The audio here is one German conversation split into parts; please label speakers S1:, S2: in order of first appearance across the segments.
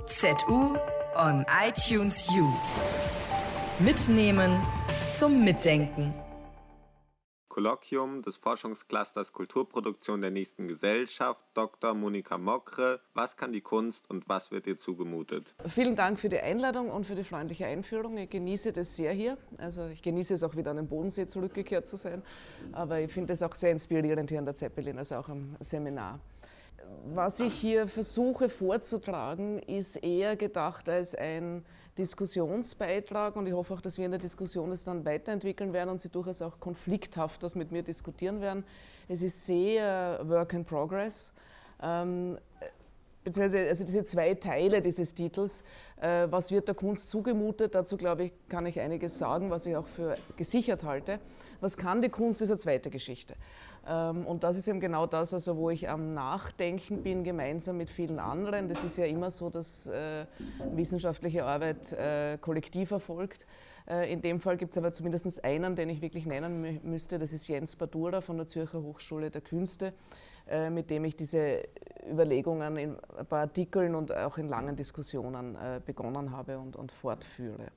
S1: ZU on iTunes U. Mitnehmen zum Mitdenken.
S2: Kolloquium des Forschungsclusters Kulturproduktion der nächsten Gesellschaft, Dr. Monika Mokre. Was kann die Kunst und was wird ihr zugemutet?
S3: Vielen Dank für die Einladung und für die freundliche Einführung. Ich genieße das sehr hier. Also ich genieße es auch wieder an den Bodensee zurückgekehrt zu sein. Aber ich finde es auch sehr inspirierend hier an der Zeppelin, also auch am Seminar. Was ich hier versuche vorzutragen, ist eher gedacht als ein Diskussionsbeitrag und ich hoffe auch, dass wir in der Diskussion es dann weiterentwickeln werden und Sie durchaus auch konflikthaft das mit mir diskutieren werden. Es ist sehr Work in Progress. Beziehungsweise also diese zwei Teile dieses Titels, was wird der Kunst zugemutet, dazu glaube ich, kann ich einiges sagen, was ich auch für gesichert halte. Was kann die Kunst, ist eine zweite Geschichte. Und das ist eben genau das, also wo ich am Nachdenken bin, gemeinsam mit vielen anderen. Das ist ja immer so, dass wissenschaftliche Arbeit kollektiv erfolgt. In dem Fall gibt es aber zumindest einen, den ich wirklich nennen müsste, das ist Jens Badura von der Zürcher Hochschule der Künste, mit dem ich diese Überlegungen in ein paar Artikeln und auch in langen Diskussionen begonnen habe und fortführe.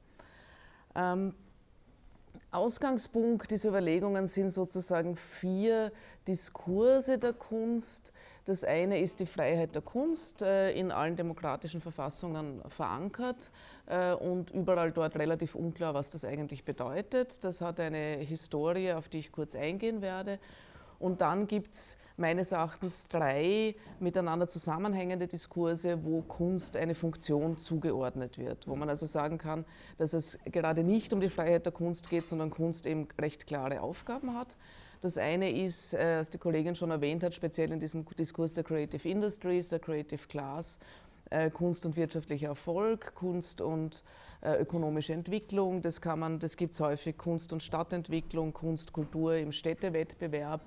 S3: Ausgangspunkt dieser Überlegungen sind sozusagen 4 Diskurse der Kunst. Das eine ist die Freiheit der Kunst, in allen demokratischen Verfassungen verankert und überall dort relativ unklar, was das eigentlich bedeutet. Das hat eine Historie, auf die ich kurz eingehen werde. Und dann gibt es meines Erachtens 3 miteinander zusammenhängende Diskurse, wo Kunst eine Funktion zugeordnet wird. Wo man also sagen kann, dass es gerade nicht um die Freiheit der Kunst geht, sondern Kunst eben recht klare Aufgaben hat. Das eine ist, was die Kollegin schon erwähnt hat, speziell in diesem Diskurs der Creative Industries, der Creative Class, Kunst und wirtschaftlicher Erfolg, Kunst und ökonomische Entwicklung. Das gibt es häufig, Kunst und Stadtentwicklung, Kunst, Kultur im Städtewettbewerb,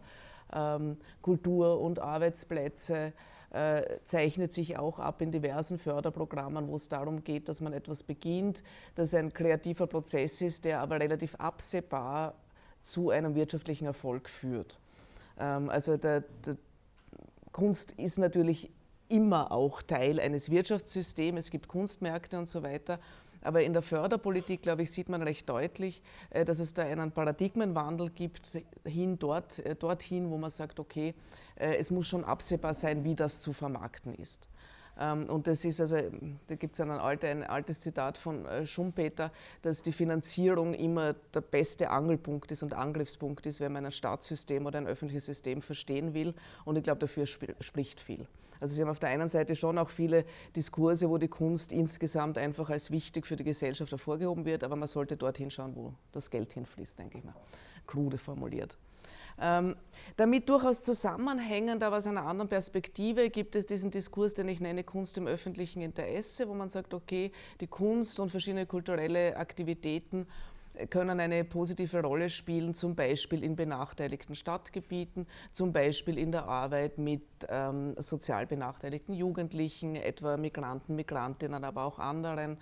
S3: Kultur und Arbeitsplätze zeichnet sich auch ab in diversen Förderprogrammen, wo es darum geht, dass man etwas beginnt, das ein kreativer Prozess ist, der aber relativ absehbar zu einem wirtschaftlichen Erfolg führt. Also der Kunst ist natürlich immer auch Teil eines Wirtschaftssystems, es gibt Kunstmärkte und so weiter, aber in der Förderpolitik, glaube ich, sieht man recht deutlich, dass es da einen Paradigmenwandel gibt, dorthin, wo man sagt, okay, es muss schon absehbar sein, wie das zu vermarkten ist. Und das ist also, da gibt es ein altes Zitat von Schumpeter, dass die Finanzierung immer der beste Angelpunkt ist und Angriffspunkt ist, wenn man ein Staatssystem oder ein öffentliches System verstehen will. Und ich glaube, dafür spricht viel. Also Sie haben auf der einen Seite schon auch viele Diskurse, wo die Kunst insgesamt einfach als wichtig für die Gesellschaft hervorgehoben wird, aber man sollte dorthin schauen, wo das Geld hinfließt, denke ich mal, krude formuliert. Damit durchaus zusammenhängend, aber aus einer anderen Perspektive, gibt es diesen Diskurs, den ich nenne Kunst im öffentlichen Interesse, wo man sagt, okay, die Kunst und verschiedene kulturelle Aktivitäten können eine positive Rolle spielen, zum Beispiel in benachteiligten Stadtgebieten, zum Beispiel in der Arbeit mit sozial benachteiligten Jugendlichen, etwa Migranten, Migrantinnen, aber auch anderen,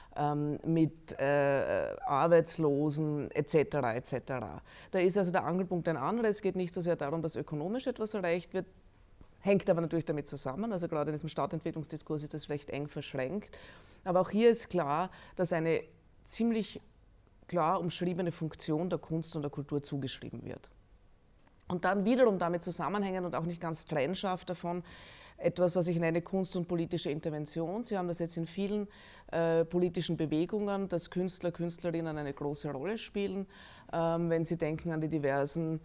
S3: mit Arbeitslosen etc. etc. Da ist also der Angelpunkt ein anderer. Es geht nicht so sehr darum, dass ökonomisch etwas erreicht wird, hängt aber natürlich damit zusammen. Also gerade in diesem Stadtentwicklungsdiskurs ist das recht eng verschränkt. Aber auch hier ist klar, dass eine ziemlich klar umschriebene Funktion der Kunst und der Kultur zugeschrieben wird. Und dann wiederum damit zusammenhängen und auch nicht ganz trennscharf davon, etwas, was ich nenne Kunst und politische Intervention. Sie haben das jetzt in vielen politischen Bewegungen, dass Künstler, Künstlerinnen eine große Rolle spielen. Wenn Sie denken an die diversen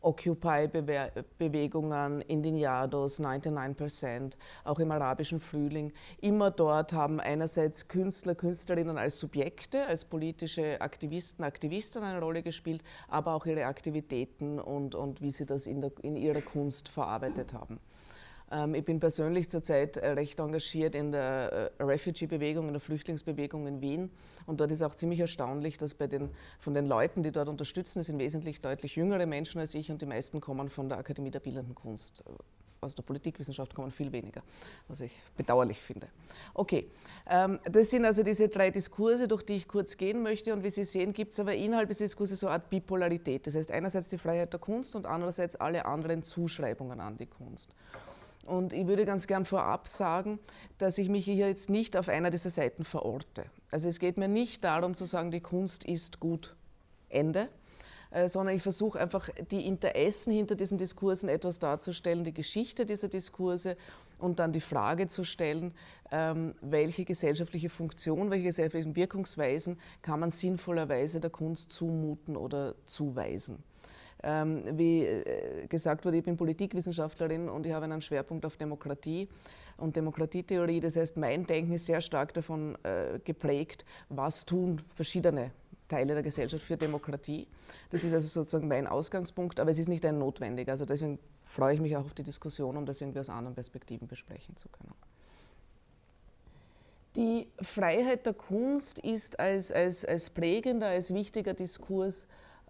S3: Occupy-Bewegungen, Indignados, 99%, auch im arabischen Frühling. Immer dort haben einerseits Künstler, Künstlerinnen als Subjekte, als politische Aktivisten, Aktivistinnen eine Rolle gespielt, aber auch ihre Aktivitäten und wie sie das in ihrer Kunst verarbeitet haben. Ich bin persönlich zurzeit recht engagiert in der Refugee-Bewegung, in der Flüchtlingsbewegung in Wien. Und dort ist auch ziemlich erstaunlich, dass von den Leuten, die dort unterstützen, es sind wesentlich deutlich jüngere Menschen als ich und die meisten kommen von der Akademie der Bildenden Kunst. Aus der Politikwissenschaft kommen viel weniger, was ich bedauerlich finde. Okay, das sind also diese 3 Diskurse, durch die ich kurz gehen möchte. Und wie Sie sehen, gibt es aber innerhalb des Diskurses so eine Art Bipolarität. Das heißt einerseits die Freiheit der Kunst und andererseits alle anderen Zuschreibungen an die Kunst. Und ich würde ganz gern vorab sagen, dass ich mich hier jetzt nicht auf einer dieser Seiten verorte. Also es geht mir nicht darum zu sagen, die Kunst ist gut, Ende, sondern ich versuche einfach die Interessen hinter diesen Diskursen etwas darzustellen, die Geschichte dieser Diskurse und dann die Frage zu stellen, welche gesellschaftliche Funktion, welche gesellschaftlichen Wirkungsweisen kann man sinnvollerweise der Kunst zumuten oder zuweisen. Wie gesagt wurde, ich bin Politikwissenschaftlerin und ich habe einen Schwerpunkt auf Demokratie und Demokratietheorie. Das heißt, mein Denken ist sehr stark davon geprägt, was tun verschiedene Teile der Gesellschaft für Demokratie. Das ist also sozusagen mein Ausgangspunkt, aber es ist nicht ein notwendiger. Also deswegen freue ich mich auch auf die Diskussion, um das irgendwie aus anderen Perspektiven besprechen zu können. Die Freiheit der Kunst ist als prägender, als wichtiger Diskurs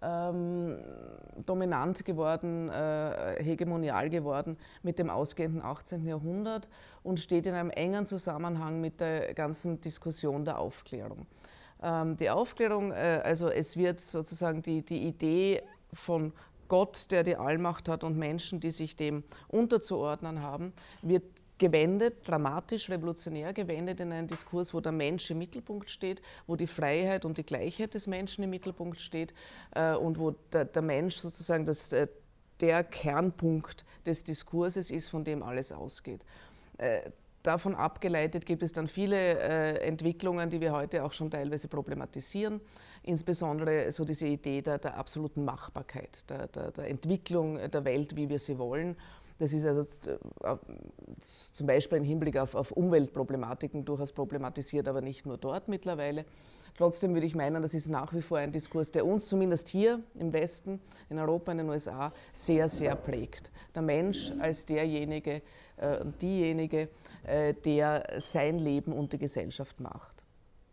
S3: dominant geworden, hegemonial geworden mit dem ausgehenden 18. Jahrhundert und steht in einem engen Zusammenhang mit der ganzen Diskussion der Aufklärung. Die Aufklärung, also es wird sozusagen die Idee von Gott, der die Allmacht hat und Menschen, die sich dem unterzuordnen haben, wird gewendet, dramatisch, revolutionär gewendet in einen Diskurs, wo der Mensch im Mittelpunkt steht, wo die Freiheit und die Gleichheit des Menschen im Mittelpunkt steht und wo der Mensch sozusagen der Kernpunkt des Diskurses ist, von dem alles ausgeht. Davon abgeleitet gibt es dann viele Entwicklungen, die wir heute auch schon teilweise problematisieren, insbesondere so diese Idee der absoluten Machbarkeit, der Entwicklung der Welt, wie wir sie wollen. Das ist also zum Beispiel im Hinblick auf Umweltproblematiken durchaus problematisiert, aber nicht nur dort mittlerweile. Trotzdem würde ich meinen, das ist nach wie vor ein Diskurs, der uns zumindest hier im Westen, in Europa, in den USA sehr, sehr prägt. Der Mensch als derjenige und diejenige, der sein Leben und die Gesellschaft macht.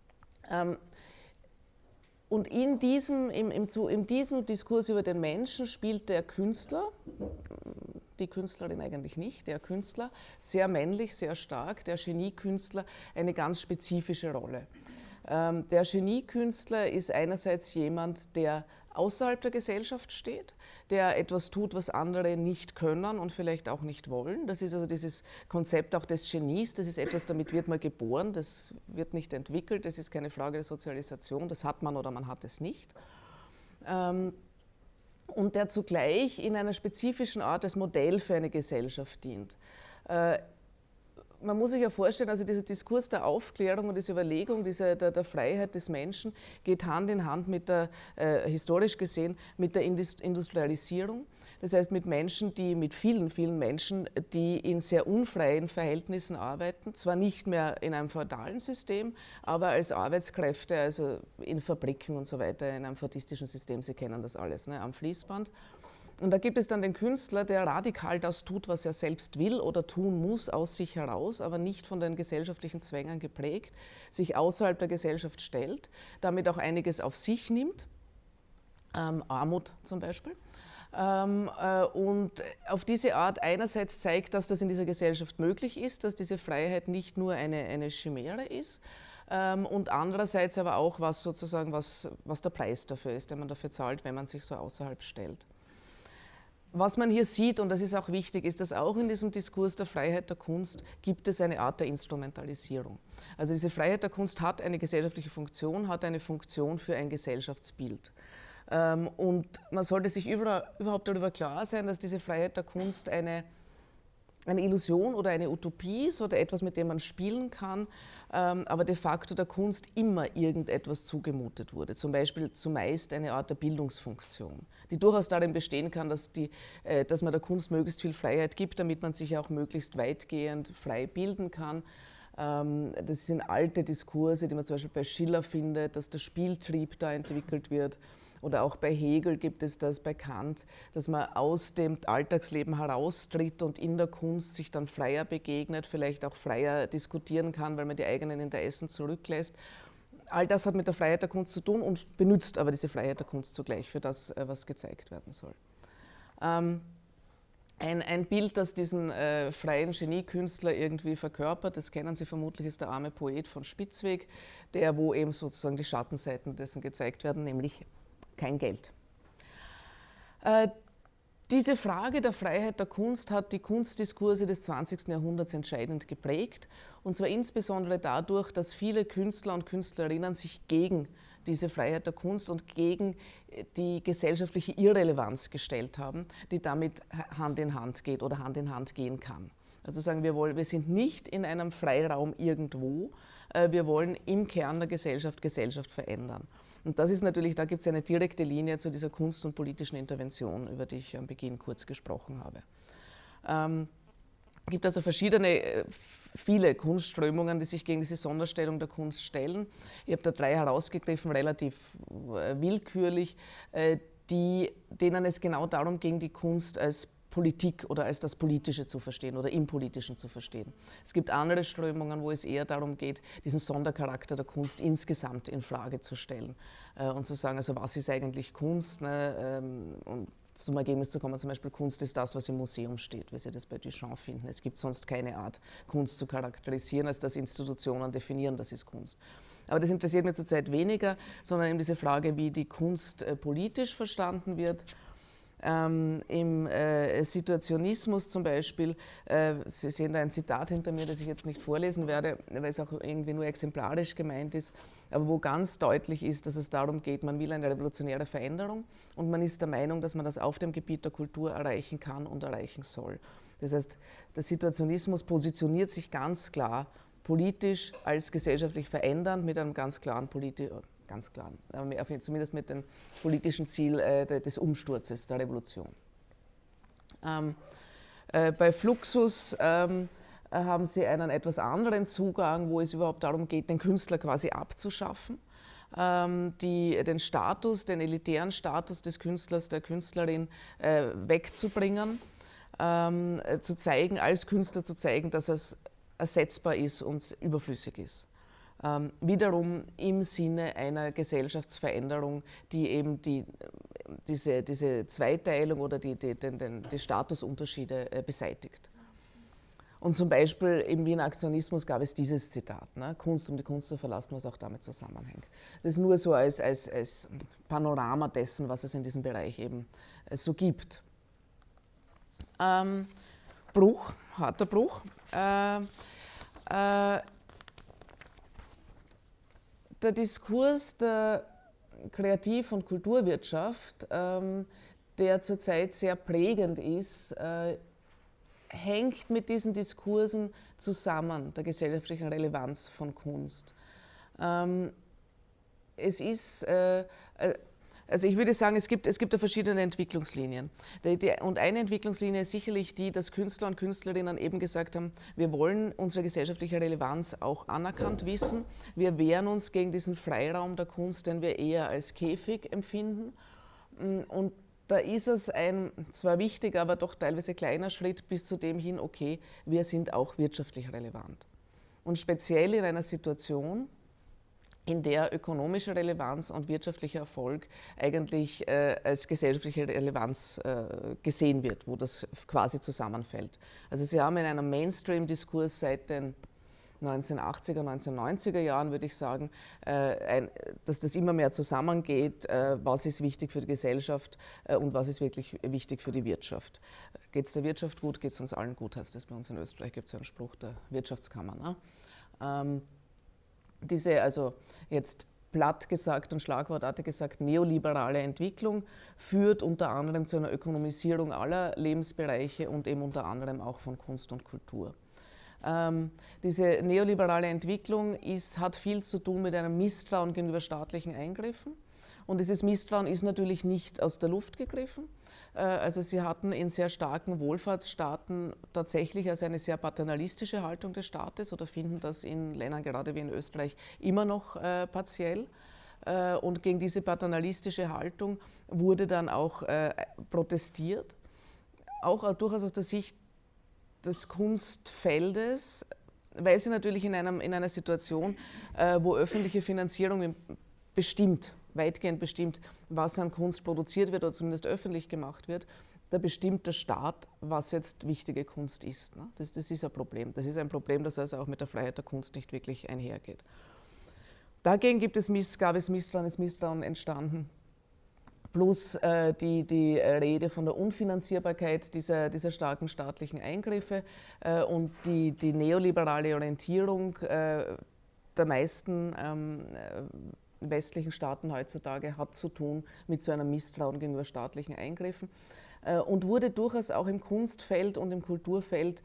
S3: Und in diesem Diskurs über den Menschen spielt der Künstler, die Künstlerin eigentlich nicht, der Künstler, sehr männlich, sehr stark, der Geniekünstler, eine ganz spezifische Rolle. Der Geniekünstler ist einerseits jemand, der außerhalb der Gesellschaft steht, der etwas tut, was andere nicht können und vielleicht auch nicht wollen. Das ist also dieses Konzept auch des Genies, das ist etwas, damit wird man geboren, das wird nicht entwickelt, das ist keine Frage der Sozialisation, das hat man oder man hat es nicht. Und der zugleich in einer spezifischen Art als Modell für eine Gesellschaft dient. Man muss sich ja vorstellen, also dieser Diskurs der Aufklärung und dieser Überlegung der Freiheit des Menschen geht Hand in Hand mit historisch gesehen, mit der Industrialisierung. Das heißt mit vielen, vielen Menschen, die in sehr unfreien Verhältnissen arbeiten, zwar nicht mehr in einem feudalen System, aber als Arbeitskräfte, also in Fabriken und so weiter, in einem fordistischen System, Sie kennen das alles, ne, am Fließband. Und da gibt es dann den Künstler, der radikal das tut, was er selbst will oder tun muss, aus sich heraus, aber nicht von den gesellschaftlichen Zwängen geprägt, sich außerhalb der Gesellschaft stellt, damit auch einiges auf sich nimmt, Armut zum Beispiel. Und auf diese Art einerseits zeigt, dass das in dieser Gesellschaft möglich ist, dass diese Freiheit nicht nur eine Chimäre ist, und andererseits aber auch, was der Preis dafür ist, den man dafür zahlt, wenn man sich so außerhalb stellt. Was man hier sieht, und das ist auch wichtig, ist, dass auch in diesem Diskurs der Freiheit der Kunst gibt es eine Art der Instrumentalisierung. Also diese Freiheit der Kunst hat eine gesellschaftliche Funktion, hat eine Funktion für ein Gesellschaftsbild. Und man sollte sich überhaupt darüber klar sein, dass diese Freiheit der Kunst eine Illusion oder eine Utopie ist oder etwas, mit dem man spielen kann, aber de facto der Kunst immer irgendetwas zugemutet wurde. Zum Beispiel zumeist eine Art der Bildungsfunktion, die durchaus darin bestehen kann, dass man der Kunst möglichst viel Freiheit gibt, damit man sich auch möglichst weitgehend frei bilden kann. Das sind alte Diskurse, die man zum Beispiel bei Schiller findet, dass der Spieltrieb da entwickelt wird. Oder auch bei Hegel gibt es das, bei Kant, dass man aus dem Alltagsleben heraustritt und in der Kunst sich dann freier begegnet, vielleicht auch freier diskutieren kann, weil man die eigenen Interessen zurücklässt. All das hat mit der Freiheit der Kunst zu tun und benutzt aber diese Freiheit der Kunst zugleich für das, was gezeigt werden soll. Ein Bild, das diesen freien Geniekünstler irgendwie verkörpert, das kennen Sie vermutlich, ist der arme Poet von Spitzweg, wo eben sozusagen die Schattenseiten dessen gezeigt werden, nämlich kein Geld. Diese Frage der Freiheit der Kunst hat die Kunstdiskurse des 20. Jahrhunderts entscheidend geprägt, und zwar insbesondere dadurch, dass viele Künstler und Künstlerinnen sich gegen diese Freiheit der Kunst und gegen die gesellschaftliche Irrelevanz gestellt haben, die damit Hand in Hand geht oder Hand in Hand gehen kann. Also sagen wir sind nicht in einem Freiraum irgendwo, wir wollen im Kern der Gesellschaft verändern. Und das ist natürlich, da gibt es eine direkte Linie zu dieser Kunst- und politischen Intervention, über die ich am Beginn kurz gesprochen habe. Es gibt also viele Kunstströmungen, die sich gegen diese Sonderstellung der Kunst stellen. Ich habe da 3 herausgegriffen, relativ willkürlich, denen es genau darum ging, die Kunst als Politik oder als das Politische zu verstehen oder im Politischen zu verstehen. Es gibt andere Strömungen, wo es eher darum geht, diesen Sondercharakter der Kunst insgesamt in Frage zu stellen und zu sagen, also was ist eigentlich Kunst? Ne? Und zum Ergebnis zu kommen, zum Beispiel Kunst ist das, was im Museum steht, wie Sie das bei Duchamp finden. Es gibt sonst keine Art, Kunst zu charakterisieren, als dass Institutionen definieren, das ist Kunst. Aber das interessiert mich zurzeit weniger, sondern eben diese Frage, wie die Kunst politisch verstanden wird. Im Situationismus zum Beispiel, Sie sehen da ein Zitat hinter mir, das ich jetzt nicht vorlesen werde, weil es auch irgendwie nur exemplarisch gemeint ist, aber wo ganz deutlich ist, dass es darum geht, man will eine revolutionäre Veränderung und man ist der Meinung, dass man das auf dem Gebiet der Kultur erreichen kann und erreichen soll. Das heißt, der Situationismus positioniert sich ganz klar politisch als gesellschaftlich verändernd mit einem ganz klaren zumindest mit dem politischen Ziel des Umsturzes, der Revolution. Bei Fluxus haben Sie einen etwas anderen Zugang, wo es überhaupt darum geht, den Künstler quasi abzuschaffen, den Status, den elitären Status des Künstlers, der Künstlerin wegzubringen, zu zeigen, als Künstler zu zeigen, dass es ersetzbar ist und überflüssig ist. Wiederum im Sinne einer Gesellschaftsveränderung, die eben diese Zweiteilung oder die Statusunterschiede beseitigt. Und zum Beispiel im Wiener Aktionismus gab es dieses Zitat, ne? Kunst, um die Kunst zu verlassen, was auch damit zusammenhängt. Das ist nur so als Panorama dessen, was es in diesem Bereich eben so gibt. Bruch, harter Bruch. Der Diskurs der Kreativ- und Kulturwirtschaft, der zurzeit sehr prägend ist, hängt mit diesen Diskursen zusammen, der gesellschaftlichen Relevanz von Kunst. Es ist, also ich würde sagen, es gibt da verschiedene Entwicklungslinien. Und eine Entwicklungslinie ist sicherlich die, dass Künstler und Künstlerinnen eben gesagt haben, wir wollen unsere gesellschaftliche Relevanz auch anerkannt wissen. Wir wehren uns gegen diesen Freiraum der Kunst, den wir eher als Käfig empfinden. Und da ist es ein zwar wichtiger, aber doch teilweise kleiner Schritt bis zu dem hin, okay, wir sind auch wirtschaftlich relevant. Und speziell in einer Situation, in der ökonomische Relevanz und wirtschaftlicher Erfolg eigentlich als gesellschaftliche Relevanz gesehen wird, wo das quasi zusammenfällt. Also Sie haben in einem Mainstream-Diskurs seit den 1980er, 1990er Jahren, würde ich sagen, dass das immer mehr zusammengeht, was ist wichtig für die Gesellschaft und was ist wirklich wichtig für die Wirtschaft. Geht es der Wirtschaft gut, geht es uns allen gut, heißt das bei uns in Österreich, gibt es ja einen Spruch der Wirtschaftskammer. Ne? Diese, also jetzt platt gesagt und schlagwortartig gesagt, neoliberale Entwicklung führt unter anderem zu einer Ökonomisierung aller Lebensbereiche und eben unter anderem auch von Kunst und Kultur. Diese neoliberale Entwicklung hat viel zu tun mit einem Misstrauen gegenüber staatlichen Eingriffen. Und dieses Misstrauen ist natürlich nicht aus der Luft gegriffen. Also Sie hatten in sehr starken Wohlfahrtsstaaten tatsächlich also eine sehr paternalistische Haltung des Staates oder finden das in Ländern, gerade wie in Österreich, immer noch partiell. Und gegen diese paternalistische Haltung wurde dann auch protestiert, auch durchaus aus der Sicht des Kunstfeldes, weil sie natürlich in einer Situation, wo öffentliche Finanzierung weitgehend bestimmt, was an Kunst produziert wird oder zumindest öffentlich gemacht wird, da bestimmt der Staat, was jetzt wichtige Kunst ist. Ne? Das ist ein Problem. Das ist ein Problem, das also auch mit der Freiheit der Kunst nicht wirklich einhergeht. Dagegen gab es Misstrauen entstanden plus die Rede von der Unfinanzierbarkeit dieser starken staatlichen Eingriffe und die neoliberale Orientierung der meisten westlichen Staaten heutzutage hat zu tun mit so einem Misstrauen gegenüber staatlichen Eingriffen und wurde durchaus auch im Kunstfeld und im Kulturfeld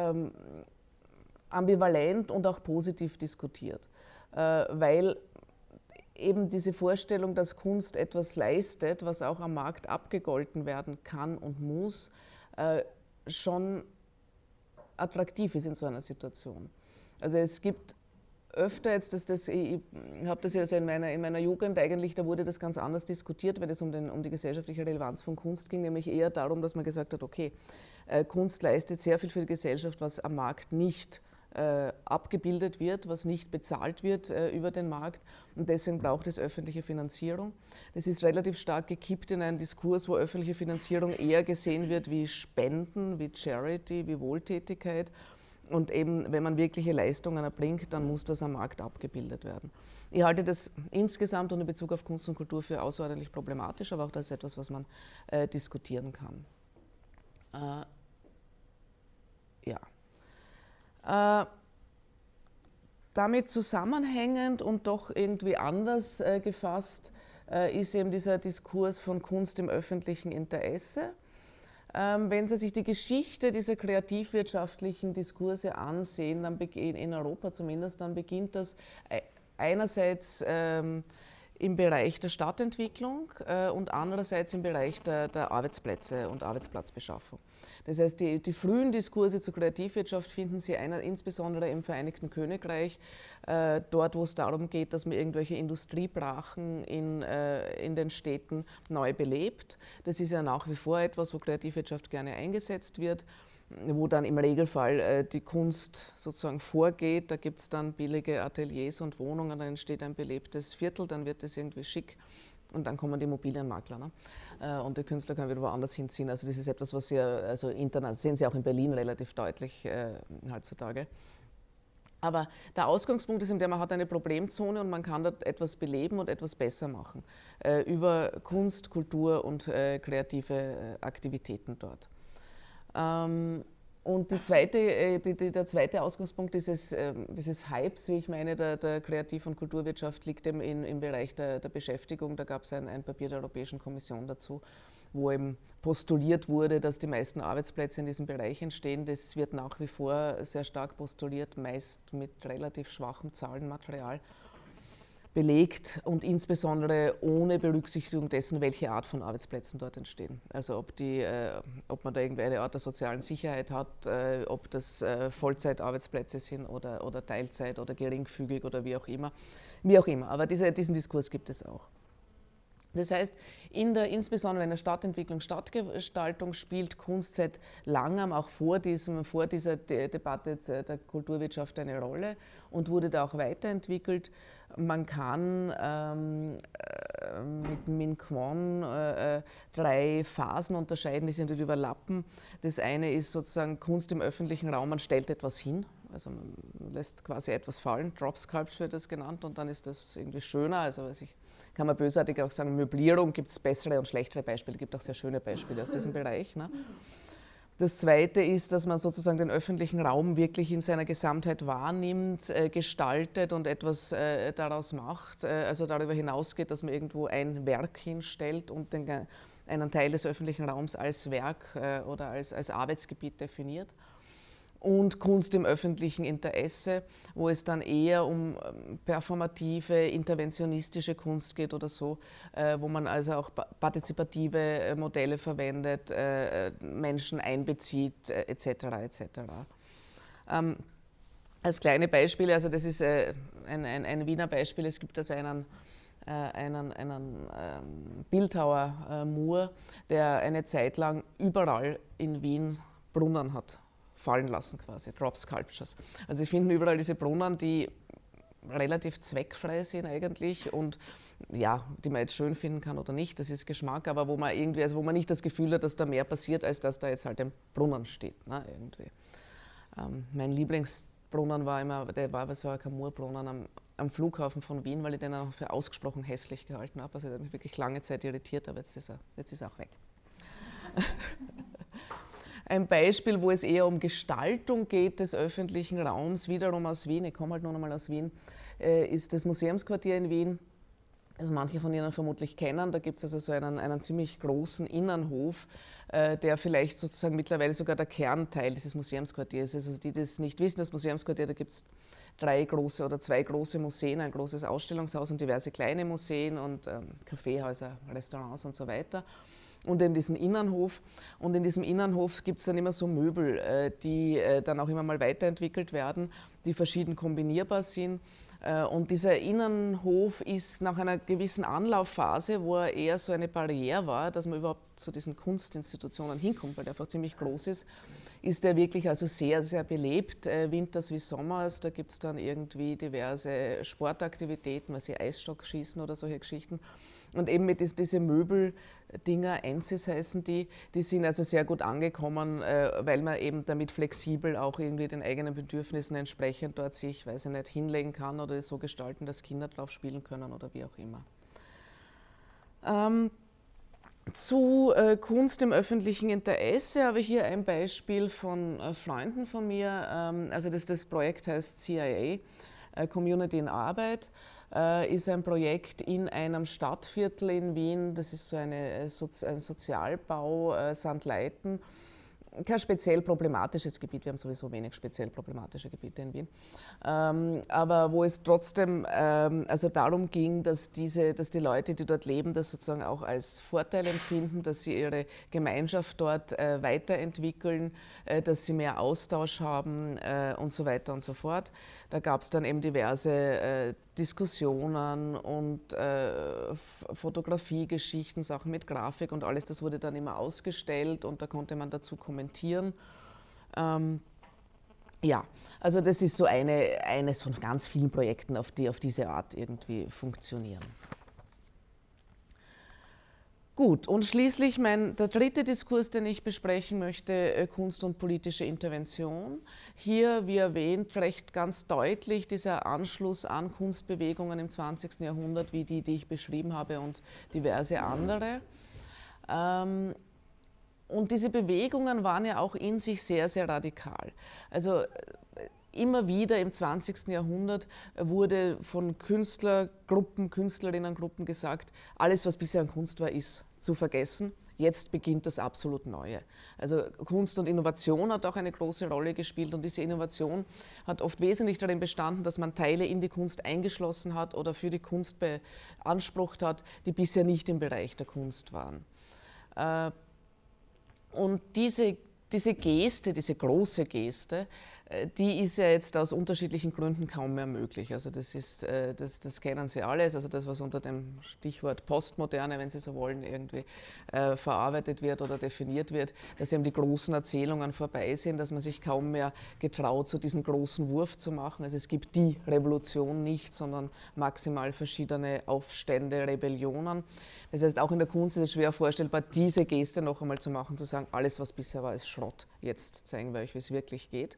S3: ambivalent und auch positiv diskutiert, weil eben diese Vorstellung, dass Kunst etwas leistet, was auch am Markt abgegolten werden kann und muss, schon attraktiv ist in so einer Situation. Also es gibt öfter jetzt, ich habe das ja also in meiner Jugend eigentlich, da wurde das ganz anders diskutiert, wenn es um die gesellschaftliche Relevanz von Kunst ging, nämlich eher darum, dass man gesagt hat, okay, Kunst leistet sehr viel für die Gesellschaft, was am Markt nicht abgebildet wird, was nicht bezahlt wird über den Markt und deswegen braucht es öffentliche Finanzierung. Das ist relativ stark gekippt in einen Diskurs, wo öffentliche Finanzierung eher gesehen wird wie Spenden, wie Charity, wie Wohltätigkeit und eben, wenn man wirkliche Leistungen erbringt, dann muss das am Markt abgebildet werden. Ich halte das insgesamt und in Bezug auf Kunst und Kultur für außerordentlich problematisch, aber auch das ist etwas, was man diskutieren kann. Ja. Damit zusammenhängend und doch irgendwie anders gefasst ist eben dieser Diskurs von Kunst im öffentlichen Interesse. Wenn Sie sich die Geschichte dieser kreativwirtschaftlichen Diskurse ansehen, dann in Europa zumindest, dann beginnt das einerseits im Bereich der Stadtentwicklung und andererseits im Bereich der Arbeitsplätze und Arbeitsplatzbeschaffung. Das heißt, die frühen Diskurse zur Kreativwirtschaft finden Sie insbesondere im Vereinigten Königreich, dort wo es darum geht, dass man irgendwelche Industriebrachen in den Städten neu belebt. Das ist ja nach wie vor etwas, wo Kreativwirtschaft gerne eingesetzt wird, wo dann im Regelfall die Kunst sozusagen vorgeht. Da gibt es dann billige Ateliers und Wohnungen, dann entsteht ein belebtes Viertel, dann wird das irgendwie schick. Und dann kommen die Immobilienmakler, ne? Und die Künstler können wieder woanders hinziehen. Also das ist etwas, was Sie sehen Sie auch in Berlin relativ deutlich heutzutage. Aber der Ausgangspunkt ist, in dem man hat eine Problemzone und man kann dort etwas beleben und etwas besser machen über Kunst, Kultur und kreative Aktivitäten dort. Und der zweite Ausgangspunkt dieses Hypes, wie ich meine, der Kreativ- und Kulturwirtschaft liegt eben im Bereich der Beschäftigung. Da gab es ein Papier der Europäischen Kommission dazu, wo eben postuliert wurde, dass die meisten Arbeitsplätze in diesem Bereich entstehen. Das wird nach wie vor sehr stark postuliert, meist mit relativ schwachem Zahlenmaterial belegt und insbesondere ohne Berücksichtigung dessen, welche Art von Arbeitsplätzen dort entstehen. Also ob man da irgendwie eine Art der sozialen Sicherheit hat, ob das Vollzeitarbeitsplätze sind oder Teilzeit oder geringfügig oder wie auch immer. Aber diesen Diskurs gibt es auch. Das heißt, insbesondere in der Stadtentwicklung, Stadtgestaltung spielt Kunst seit langem, auch vor dieser Debatte der Kulturwirtschaft eine Rolle und wurde da auch weiterentwickelt. Man kann mit Min Kwon 3 Phasen unterscheiden, die sich natürlich überlappen. Das eine ist sozusagen Kunst im öffentlichen Raum, man stellt etwas hin, also man lässt quasi etwas fallen, Drop Sculpture wird das genannt und dann ist das irgendwie schöner, also kann man bösartig auch sagen, Möblierung gibt es bessere und schlechtere Beispiele, gibt auch sehr schöne Beispiele aus diesem Bereich. Ne? Das Zweite ist, dass man sozusagen den öffentlichen Raum wirklich in seiner Gesamtheit wahrnimmt, gestaltet und etwas daraus macht, also darüber hinausgeht, dass man irgendwo ein Werk hinstellt und einen Teil des öffentlichen Raums als Werk oder als Arbeitsgebiet definiert. Und Kunst im öffentlichen Interesse, wo es dann eher um performative, interventionistische Kunst geht oder so, wo man also auch partizipative Modelle verwendet, Menschen einbezieht, etc. etc. Als kleine Beispiele, also das ist ein Wiener Beispiel, es gibt also einen Bildhauer Moore, der eine Zeit lang überall in Wien Brunnen hat fallen lassen quasi, Drop Sculptures. Also Sie finden überall diese Brunnen, die relativ zweckfrei sind eigentlich und ja, die man jetzt schön finden kann oder nicht, das ist Geschmack, aber wo man irgendwie, also wo man nicht das Gefühl hat, dass da mehr passiert, als dass da jetzt halt ein Brunnen steht, ne, irgendwie. Mein Brunnen war immer, es war kein Moorbrunnen am Flughafen von Wien, weil ich den auch für ausgesprochen hässlich gehalten habe. Also der hat mich wirklich lange Zeit irritiert, aber jetzt ist er auch weg. Ein Beispiel, wo es eher um Gestaltung geht des öffentlichen Raums, wiederum aus Wien, ich komme halt nur noch mal aus Wien, ist das Museumsquartier in Wien, das manche von Ihnen vermutlich kennen. Da gibt es also so einen ziemlich großen Innenhof, der vielleicht sozusagen mittlerweile sogar der Kernteil dieses Museumsquartiers ist. Also die das nicht wissen, das Museumsquartier, da gibt es 2 große Museen, ein großes Ausstellungshaus und diverse kleine Museen und Kaffeehäuser, Restaurants und so weiter. Und eben diesen Innenhof. Und in diesem Innenhof gibt es dann immer so Möbel, die dann auch immer mal weiterentwickelt werden, die verschieden kombinierbar sind. Und dieser Innenhof ist nach einer gewissen Anlaufphase, wo er eher so eine Barriere war, dass man überhaupt zu diesen Kunstinstitutionen hinkommt, weil der einfach ziemlich groß ist der wirklich also sehr, sehr belebt, winters wie sommers. Da gibt es dann irgendwie diverse Sportaktivitäten, also Eisstockschießen oder solche Geschichten. Und eben mit diese Möbeldinger, Ensis heißen die sind also sehr gut angekommen, weil man eben damit flexibel auch irgendwie den eigenen Bedürfnissen entsprechend dort sich, weiß ich nicht, hinlegen kann oder so gestalten, dass Kinder drauf spielen können oder wie auch immer. Zu Kunst im öffentlichen Interesse habe ich hier ein Beispiel von Freunden von mir. Also das Projekt heißt CIA, Community in Arbeit. Ist ein Projekt in einem Stadtviertel in Wien, das ist so ein Sozialbau, St. Leiten. Kein speziell problematisches Gebiet, wir haben sowieso wenig speziell problematische Gebiete in Wien, aber wo es trotzdem also darum ging, dass die Leute, die dort leben, das sozusagen auch als Vorteil empfinden, dass sie ihre Gemeinschaft dort weiterentwickeln, dass sie mehr Austausch haben und so weiter und so fort. Da gab es dann eben diverse Diskussionen und Fotografiegeschichten, Sachen mit Grafik und alles, das wurde dann immer ausgestellt und da konnte man dazu kommentieren. Ja, also das ist so eines von ganz vielen Projekten, die auf diese Art irgendwie funktionieren. Gut, und schließlich der dritte Diskurs, den ich besprechen möchte, Kunst und politische Intervention. Hier, wie erwähnt, recht ganz deutlich dieser Anschluss an Kunstbewegungen im 20. Jahrhundert, wie die ich beschrieben habe und diverse andere. Und diese Bewegungen waren ja auch in sich sehr, sehr radikal. Also immer wieder im 20. Jahrhundert wurde von Künstlerinnengruppen gesagt, alles, was bisher an Kunst war, ist zu vergessen. Jetzt beginnt das absolut Neue. Also Kunst und Innovation hat auch eine große Rolle gespielt und diese Innovation hat oft wesentlich darin bestanden, dass man Teile in die Kunst eingeschlossen hat oder für die Kunst beansprucht hat, die bisher nicht im Bereich der Kunst waren. Und diese Geste, diese große Geste, die ist ja jetzt aus unterschiedlichen Gründen kaum mehr möglich. Also das kennen Sie alles, also das, was unter dem Stichwort Postmoderne, wenn Sie so wollen, irgendwie verarbeitet wird oder definiert wird, dass eben die großen Erzählungen vorbei sind, dass man sich kaum mehr getraut, so diesen großen Wurf zu machen. Also es gibt die Revolution nicht, sondern maximal verschiedene Aufstände, Rebellionen. Das heißt, auch in der Kunst ist es schwer vorstellbar, diese Geste noch einmal zu machen, zu sagen, alles, was bisher war, ist Schrott. Jetzt zeigen wir euch, wie es wirklich geht.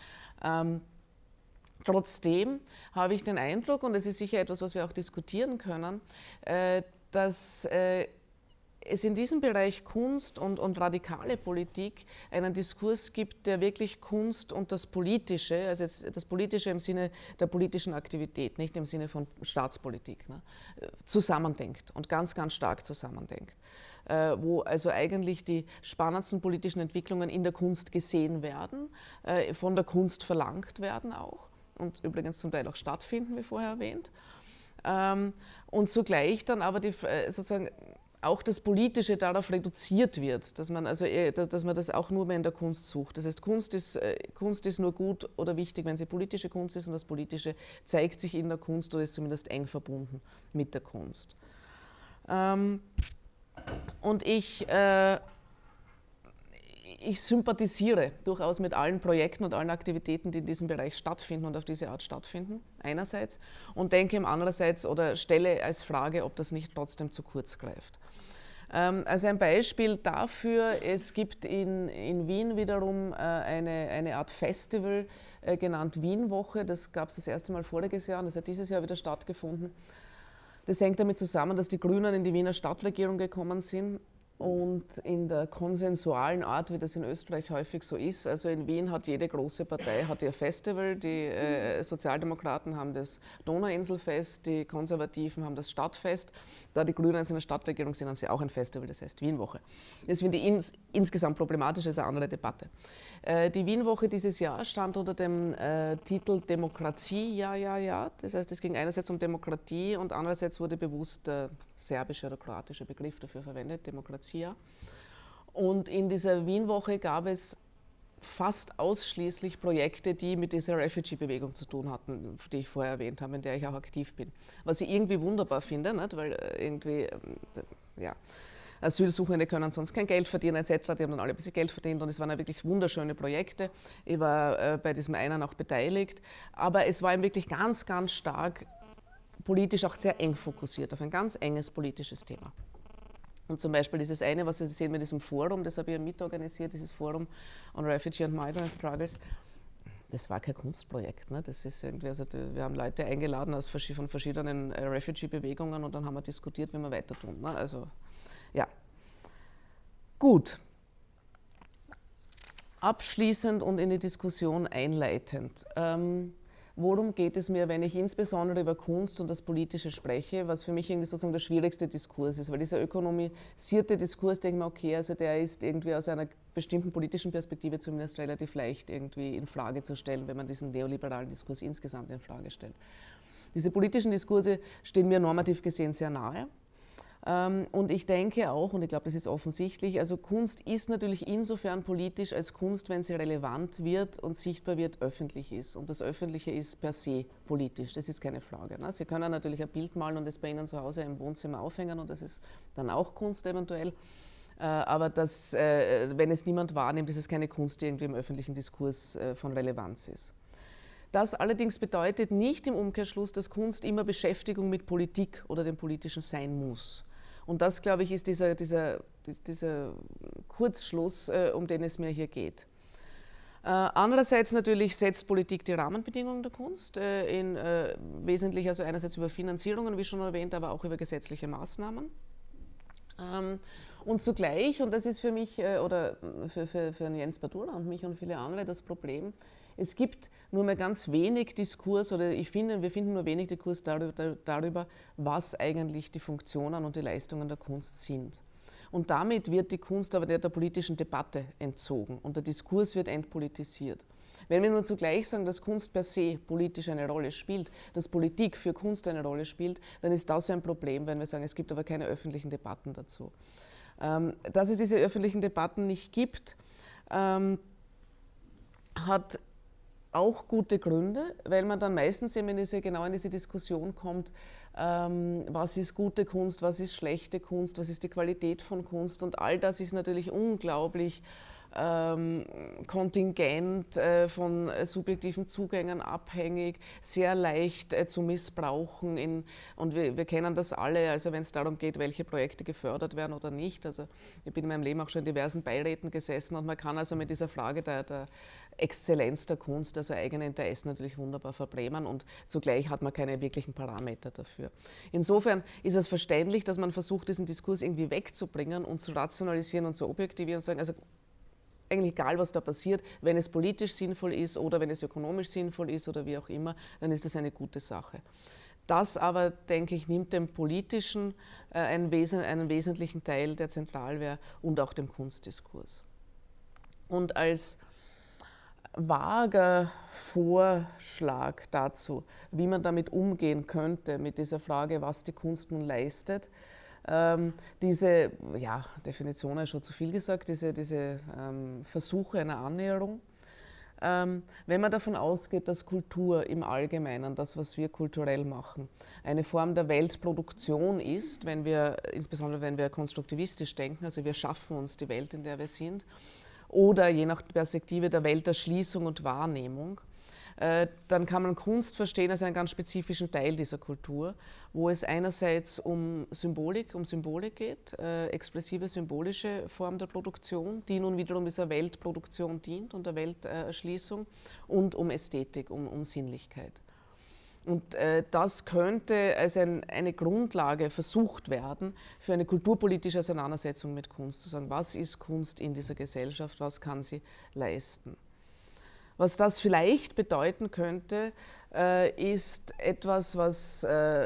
S3: Trotzdem habe ich den Eindruck, und es ist sicher etwas, was wir auch diskutieren können, dass es in diesem Bereich Kunst und radikale Politik einen Diskurs gibt, der wirklich Kunst und das Politische, also jetzt das Politische im Sinne der politischen Aktivität, nicht im Sinne von Staatspolitik, ne, zusammendenkt und ganz, ganz stark zusammendenkt. Wo also eigentlich die spannendsten politischen Entwicklungen in der Kunst gesehen werden, von der Kunst verlangt werden auch und übrigens zum Teil auch stattfinden, wie vorher erwähnt. Und zugleich dann aber sozusagen auch das Politische darauf reduziert wird, dass man das auch nur mehr in der Kunst sucht. Das heißt, Kunst ist nur gut oder wichtig, wenn sie politische Kunst ist und das Politische zeigt sich in der Kunst oder ist zumindest eng verbunden mit der Kunst. Und ich sympathisiere durchaus mit allen Projekten und allen Aktivitäten, die in diesem Bereich stattfinden und auf diese Art stattfinden, einerseits, und denke andererseits oder stelle als Frage, ob das nicht trotzdem zu kurz greift. Also ein Beispiel dafür, es gibt in Wien wiederum eine Art Festival, genannt Wienwoche. Das gab es das erste Mal voriges Jahr und das hat dieses Jahr wieder stattgefunden. Das hängt damit zusammen, dass die Grünen in die Wiener Stadtregierung gekommen sind und in der konsensualen Art, wie das in Österreich häufig so ist. Also in Wien hat jede große Partei hat ihr Festival. Die Sozialdemokraten haben das Donauinselfest, die Konservativen haben das Stadtfest. Da die Grünen in der Stadtregierung sind, haben sie auch ein Festival, das heißt Wienwoche. Das finde ich insgesamt problematisch, das ist eine andere Debatte. Die Wienwoche dieses Jahr stand unter dem Titel Demokratie, ja, ja, ja. Das heißt, es ging einerseits um Demokratie und andererseits wurde bewusst der serbische oder kroatische Begriff dafür verwendet, Demokratia. Und in dieser Wienwoche gab es fast ausschließlich Projekte, die mit dieser Refugee-Bewegung zu tun hatten, die ich vorher erwähnt habe, in der ich auch aktiv bin. Was ich irgendwie wunderbar finde, nicht? Weil irgendwie, ja, Asylsuchende können sonst kein Geld verdienen etc. Die haben dann alle ein bisschen Geld verdient und es waren ja wirklich wunderschöne Projekte. Ich war bei diesem einen auch beteiligt, aber es war eben wirklich ganz, ganz stark politisch auch sehr eng fokussiert auf ein ganz enges politisches Thema. Und zum Beispiel dieses eine, was Sie sehen mit diesem Forum, das habe ich ja mitorganisiert, dieses Forum on Refugee and Migrant Struggles, das war kein Kunstprojekt. Ne? Das ist irgendwie, also wir haben Leute eingeladen von verschiedenen Refugee-Bewegungen und dann haben wir diskutiert, wie wir weiter tun. Ne? Also, ja. Gut. Abschließend und in die Diskussion einleitend. Worum geht es mir, wenn ich insbesondere über Kunst und das Politische spreche, was für mich irgendwie sozusagen der schwierigste Diskurs ist, weil dieser ökonomisierte Diskurs, denke ich mir, okay, also der ist irgendwie aus einer bestimmten politischen Perspektive zumindest relativ leicht irgendwie in Frage zu stellen, wenn man diesen neoliberalen Diskurs insgesamt in Frage stellt. Diese politischen Diskurse stehen mir normativ gesehen sehr nahe. Und ich denke auch, und ich glaube, das ist offensichtlich, also Kunst ist natürlich insofern politisch als Kunst, wenn sie relevant wird und sichtbar wird, öffentlich ist. Und das Öffentliche ist per se politisch, das ist keine Frage. Ne? Sie können natürlich ein Bild malen und das bei Ihnen zu Hause im Wohnzimmer aufhängen und das ist dann auch Kunst eventuell. Aber das, wenn es niemand wahrnimmt, ist es keine Kunst, die irgendwie im öffentlichen Diskurs von Relevanz ist. Das allerdings bedeutet nicht im Umkehrschluss, dass Kunst immer Beschäftigung mit Politik oder dem Politischen sein muss. Und das, glaube ich, ist dieser Kurzschluss, um den es mir hier geht. Andererseits natürlich setzt Politik die Rahmenbedingungen der Kunst, wesentlich also einerseits über Finanzierungen, wie schon erwähnt, aber auch über gesetzliche Maßnahmen. Und zugleich, und das ist für mich oder für Jens Badura und mich und viele andere das Problem, es gibt nur mehr ganz wenig Diskurs, oder wir finden nur wenig Diskurs darüber, was eigentlich die Funktionen und die Leistungen der Kunst sind. Und damit wird die Kunst aber der politischen Debatte entzogen und der Diskurs wird entpolitisiert. Wenn wir nun zugleich sagen, dass Kunst per se politisch eine Rolle spielt, dass Politik für Kunst eine Rolle spielt, dann ist das ein Problem, wenn wir sagen, es gibt aber keine öffentlichen Debatten dazu. Dass es diese öffentlichen Debatten nicht gibt, hat auch gute Gründe, weil man dann meistens genau in diese Diskussion kommt, was ist gute Kunst, was ist schlechte Kunst, was ist die Qualität von Kunst und all das ist natürlich unglaublich kontingent, von subjektiven Zugängen abhängig, sehr leicht zu missbrauchen. Und wir kennen das alle, also wenn es darum geht, welche Projekte gefördert werden oder nicht. Also ich bin in meinem Leben auch schon in diversen Beiräten gesessen und man kann also mit dieser Frage der Exzellenz der Kunst, also eigene Interessen natürlich wunderbar verbrämen und zugleich hat man keine wirklichen Parameter dafür. Insofern ist es verständlich, dass man versucht, diesen Diskurs irgendwie wegzubringen und zu rationalisieren und zu objektivieren und sagen, also eigentlich egal, was da passiert, wenn es politisch sinnvoll ist oder wenn es ökonomisch sinnvoll ist oder wie auch immer, dann ist das eine gute Sache. Das aber, denke ich, nimmt dem Politischen einen wesentlichen Teil, der zentral wäre, und auch dem Kunstdiskurs. Und als vager Vorschlag dazu, wie man damit umgehen könnte, mit dieser Frage, was die Kunst nun leistet, diese Definition ist schon zu viel gesagt, diese Versuche einer Annäherung. Wenn man davon ausgeht, dass Kultur im Allgemeinen, das, was wir kulturell machen, eine Form der Weltproduktion ist, insbesondere wenn wir konstruktivistisch denken, also wir schaffen uns die Welt, in der wir sind, oder je nach Perspektive der Welterschließung und Wahrnehmung, dann kann man Kunst verstehen als einen ganz spezifischen Teil dieser Kultur, wo es einerseits um Symbolik geht, expressive symbolische Form der Produktion, die nun wiederum dieser Weltproduktion dient und der Welterschließung, und um Ästhetik, um Sinnlichkeit. Und das könnte als eine Grundlage versucht werden für eine kulturpolitische Auseinandersetzung mit Kunst, zu sagen, was ist Kunst in dieser Gesellschaft, was kann sie leisten. Was das vielleicht bedeuten könnte, ist etwas, was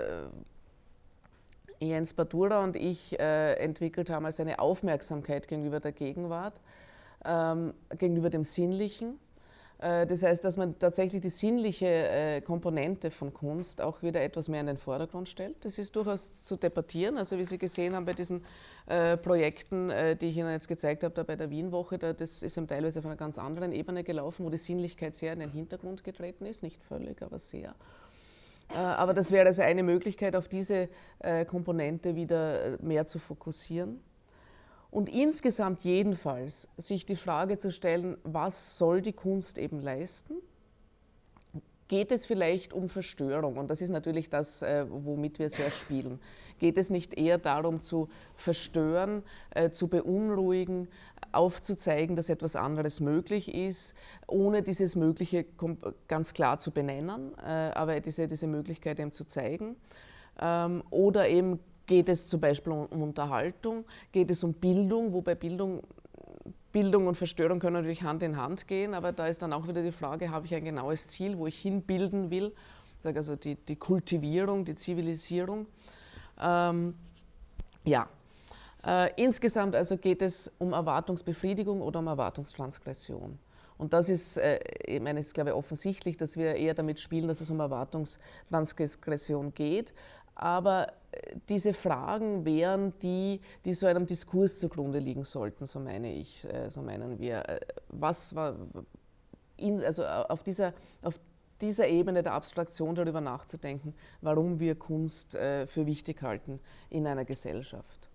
S3: Jens Badura und ich entwickelt haben als eine Aufmerksamkeit gegenüber der Gegenwart, gegenüber dem Sinnlichen. Das heißt, dass man tatsächlich die sinnliche Komponente von Kunst auch wieder etwas mehr in den Vordergrund stellt. Das ist durchaus zu debattieren. Also wie Sie gesehen haben bei diesen Projekten, die ich Ihnen jetzt gezeigt habe, da bei der Wienwoche, das ist eben teilweise auf einer ganz anderen Ebene gelaufen, wo die Sinnlichkeit sehr in den Hintergrund getreten ist, nicht völlig, aber sehr. Aber das wäre also eine Möglichkeit, auf diese Komponente wieder mehr zu fokussieren. Und insgesamt jedenfalls sich die Frage zu stellen, was soll die Kunst eben leisten? Geht es vielleicht um Verstörung? Und das ist natürlich das, womit wir sehr spielen. Geht es nicht eher darum, zu verstören, zu beunruhigen, aufzuzeigen, dass etwas anderes möglich ist, ohne dieses Mögliche ganz klar zu benennen, aber diese Möglichkeit eben zu zeigen? Oder eben geht es zum Beispiel um Unterhaltung, geht es um Bildung, wobei Bildung und Verstörung können natürlich Hand in Hand gehen, aber da ist dann auch wieder die Frage, habe ich ein genaues Ziel, wo ich hinbilden will, also die Kultivierung, die Zivilisierung. Insgesamt also geht es um Erwartungsbefriedigung oder um Erwartungstransgression. Und das ist, ich meine, es ist, glaube ich, offensichtlich, dass wir eher damit spielen, dass es um Erwartungstransgression geht. Aber diese Fragen wären die so einem Diskurs zugrunde liegen sollten, so meine ich, so meinen wir. Was war, also auf dieser Ebene der Abstraktion darüber nachzudenken, warum wir Kunst für wichtig halten in einer Gesellschaft.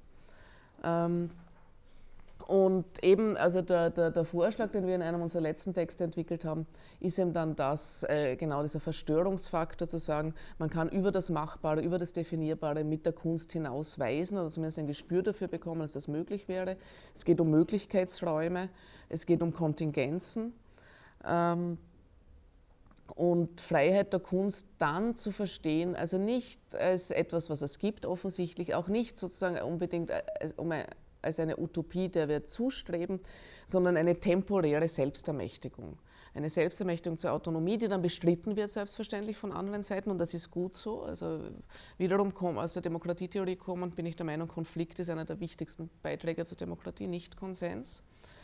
S3: Und eben, also der Vorschlag, den wir in einem unserer letzten Texte entwickelt haben, ist eben dann das, genau dieser Verstörungsfaktor, zu sagen, man kann über das Machbare, über das Definierbare mit der Kunst hinausweisen oder zumindest ein Gespür dafür bekommen, dass das möglich wäre. Es geht um Möglichkeitsräume, es geht um Kontingenzen. Und Freiheit der Kunst dann zu verstehen, also nicht als etwas, was es gibt, offensichtlich, auch nicht sozusagen unbedingt als eine Utopie, der wir zustreben, sondern eine temporäre Selbstermächtigung. Eine Selbstermächtigung zur Autonomie, die dann bestritten wird, selbstverständlich von anderen Seiten, und das ist gut so. Also wiederum aus der Demokratietheorie kommend bin ich der Meinung, Konflikt ist einer der wichtigsten Beiträge zur Demokratie, nicht Konsens.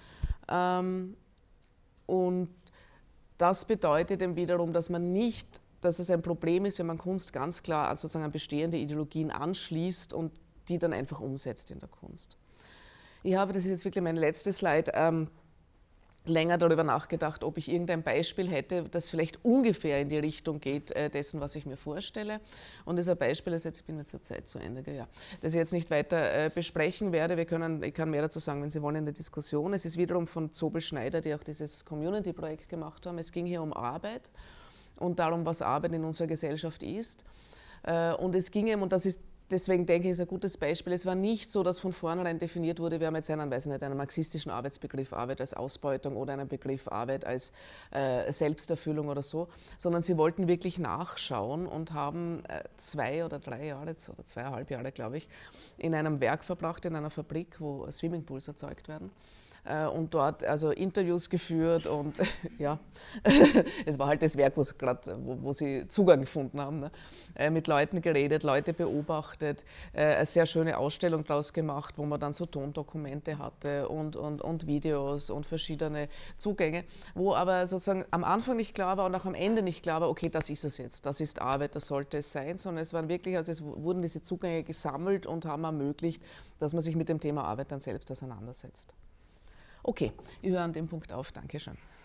S3: Und das bedeutet eben wiederum, dass es ein Problem ist, wenn man Kunst ganz klar sozusagen an bestehende Ideologien anschließt und die dann einfach umsetzt in der Kunst. Ich habe, das ist jetzt wirklich mein letztes Slide, länger darüber nachgedacht, ob ich irgendein Beispiel hätte, das vielleicht ungefähr in die Richtung geht dessen, was ich mir vorstelle. Und das ist ein Beispiel, ich bin jetzt zur Zeit zu Ende, ja, das ich jetzt nicht weiter besprechen werde. Ich kann mehr dazu sagen, wenn Sie wollen, in der Diskussion. Es ist wiederum von Zobel Schneider, die auch dieses Community-Projekt gemacht haben. Es ging hier um Arbeit und darum, was Arbeit in unserer Gesellschaft ist. Und es ging eben, und das ist deswegen denke ich, ist ein gutes Beispiel. Es war nicht so, dass von vornherein definiert wurde, wir haben jetzt einen marxistischen Arbeitsbegriff Arbeit als Ausbeutung oder einen Begriff Arbeit als Selbsterfüllung oder so, sondern sie wollten wirklich nachschauen und haben 2 oder 3 Jahre oder 2,5 Jahre, glaube ich, in einem Werk verbracht, in einer Fabrik, wo Swimmingpools erzeugt werden. Und dort also Interviews geführt und ja, es war halt das Werk, wo sie Zugang gefunden haben, ne? Mit Leuten geredet, Leute beobachtet, eine sehr schöne Ausstellung daraus gemacht, wo man dann so Tondokumente hatte und Videos und verschiedene Zugänge, wo aber sozusagen am Anfang nicht klar war und auch am Ende nicht klar war, okay, das ist es jetzt, das ist Arbeit, das sollte es sein, sondern es waren wirklich, also es wurden diese Zugänge gesammelt und haben ermöglicht, dass man sich mit dem Thema Arbeit dann selbst auseinandersetzt. Okay, ich höre an dem Punkt auf. Dankeschön.